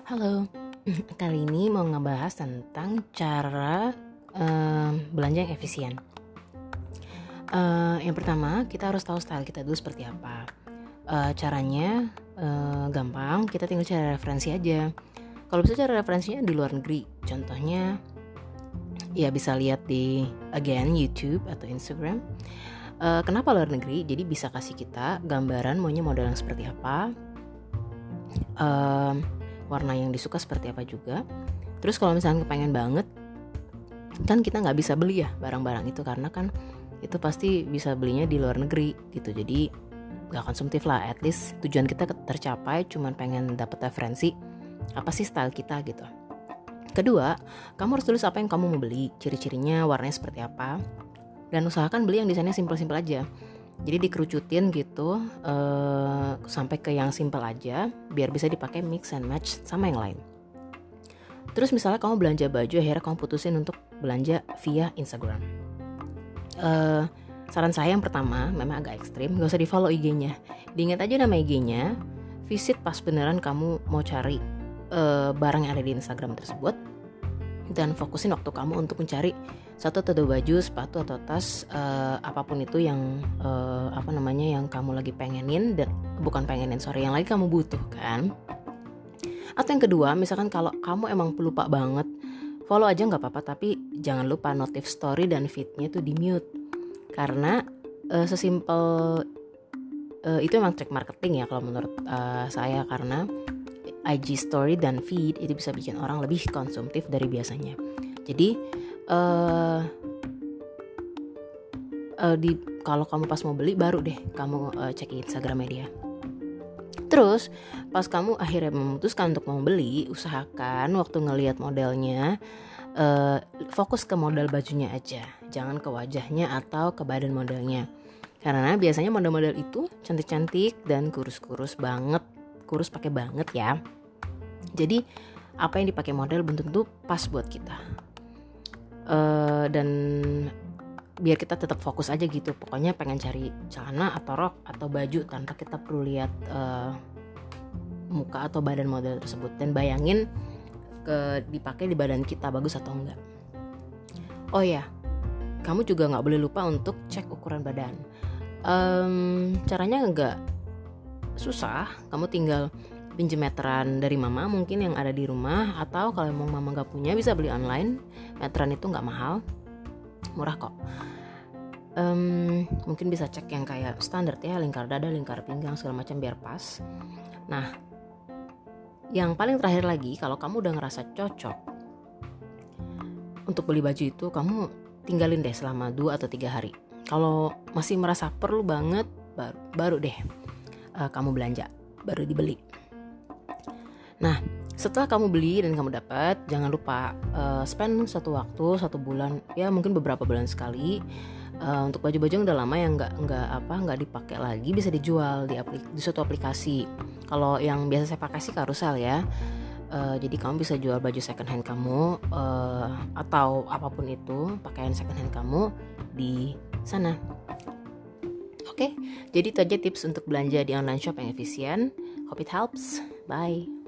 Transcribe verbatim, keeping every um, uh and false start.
Halo, kali ini mau ngebahas tentang cara um, belanja yang efisien. Uh, yang pertama, kita harus tahu style kita dulu seperti apa. Uh, caranya uh, gampang, kita tinggal cari referensi aja. Kalau bisa cari referensinya di luar negeri, contohnya ya bisa lihat di again YouTube atau Instagram. Uh, kenapa luar negeri? Jadi bisa kasih kita gambaran maunya model yang seperti apa. Um, warna yang disuka seperti apa juga. Terus kalau misalnya kepengen banget, kan kita nggak bisa beli ya barang-barang itu karena kan itu pasti bisa belinya di luar negeri gitu. Jadi nggak konsumtif lah. At least tujuan kita tercapai, cuman pengen dapet referensi apa sih style kita gitu. Kedua, kamu harus tulis apa yang kamu mau beli, ciri-cirinya, warnanya seperti apa, dan usahakan beli yang desainnya simpel-simpel aja. Jadi dikerucutin gitu uh, sampai ke yang simple aja biar bisa dipakai mix and match sama yang lain. Terus misalnya kamu belanja baju, akhirnya kamu putusin untuk belanja via Instagram. Uh, saran saya yang pertama memang agak ekstrim, gak usah di follow I G-nya. Diingat aja nama I G-nya, visit pas beneran kamu mau cari uh, barang yang ada di Instagram tersebut. Dan fokusin waktu kamu untuk mencari satu atau dua baju, sepatu atau tas, uh, apapun itu yang uh, apa namanya yang kamu lagi pengenin dan bukan pengenin sorry yang lagi kamu butuhkan. Atau yang kedua, misalkan kalau kamu emang pelupa banget, follow aja nggak apa-apa, tapi jangan lupa notif story dan feednya tuh di mute karena uh, sesimpel uh, itu emang trik marketing ya kalau menurut uh, saya, karena I G story dan feed itu bisa bikin orang lebih konsumtif dari biasanya. Jadi uh, uh, di kalau kamu pas mau beli baru deh kamu uh, cek Instagram dia. Terus pas kamu akhirnya memutuskan untuk mau beli, usahakan waktu ngelihat modelnya uh, fokus ke model bajunya aja, jangan ke wajahnya atau ke badan modelnya. Karena biasanya model-model itu cantik-cantik dan kurus-kurus banget. Kurus pakai banget ya. Jadi apa yang dipakai model belum tentu pas buat kita. Uh, dan biar kita tetap fokus aja gitu. Pokoknya pengen cari celana atau rok atau baju tanpa kita perlu lihat uh, muka atau badan model tersebut dan bayangin ke dipakai di badan kita bagus atau enggak. Oh ya, kamu juga nggak boleh lupa untuk cek ukuran badan. Um, caranya enggak susah, kamu tinggal pinjem meteran dari mama mungkin yang ada di rumah, atau kalau emang mama gak punya bisa beli online. Meteran itu gak mahal, murah kok. um, Mungkin bisa cek yang kayak standar ya, lingkar dada, lingkar pinggang segala macam biar pas. Nah, yang paling terakhir lagi, kalau kamu udah ngerasa cocok untuk beli baju itu, kamu tinggalin deh selama dua atau tiga hari. Kalau masih merasa perlu banget, baru, baru deh Uh, kamu belanja, baru dibeli. Nah, setelah kamu beli dan kamu dapat, jangan lupa uh, spend satu waktu satu bulan, ya mungkin beberapa bulan sekali uh, untuk baju-baju yang udah lama yang nggak nggak apa nggak dipakai lagi, bisa dijual di, aplik- di suatu aplikasi. Kalau yang biasa saya pakai sih Carousel ya. Uh, jadi kamu bisa jual baju second hand kamu uh, atau apapun itu pakaian second hand kamu di sana. Oke, okay, jadi itu aja tips untuk belanja di online shop yang efisien. Hope it helps. Bye.